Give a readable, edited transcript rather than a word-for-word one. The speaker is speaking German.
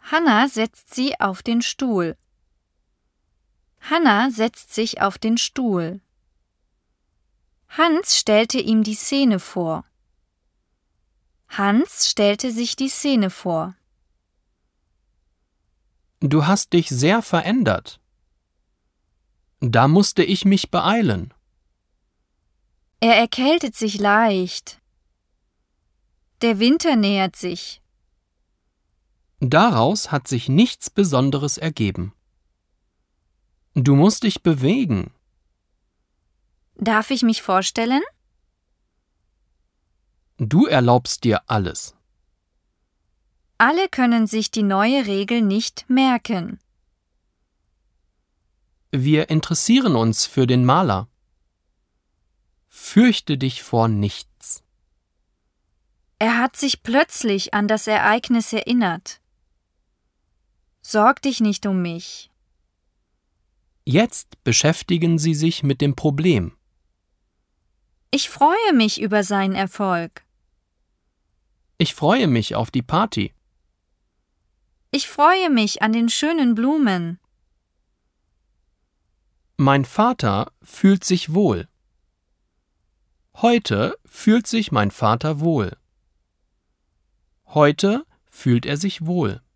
Hanna setzt sie auf den Stuhl. Hanna setzt sich auf den Stuhl. Hans stellte ihm die Szene vor. Hans stellte sich die Szene vor. Du hast dich sehr verändert. Da musste ich mich beeilen. Er erkältet sich leicht. Der Winter nähert sich. Daraus hat sich nichts Besonderes ergeben. Du musst dich bewegen. Darf ich mich vorstellen? Du erlaubst dir alles. Alle können sich die neue Regel nicht merken. Wir interessieren uns für den Maler. Fürchte dich vor nichts. Er hat sich plötzlich an das Ereignis erinnert. Sorg dich nicht um mich. Jetzt beschäftigen Sie sich mit dem Problem. Ich freue mich über seinen Erfolg. Ich freue mich auf die Party. Ich freue mich an den schönen Blumen. Mein Vater fühlt sich wohl. Heute fühlt sich mein Vater wohl. Heute fühlt er sich wohl.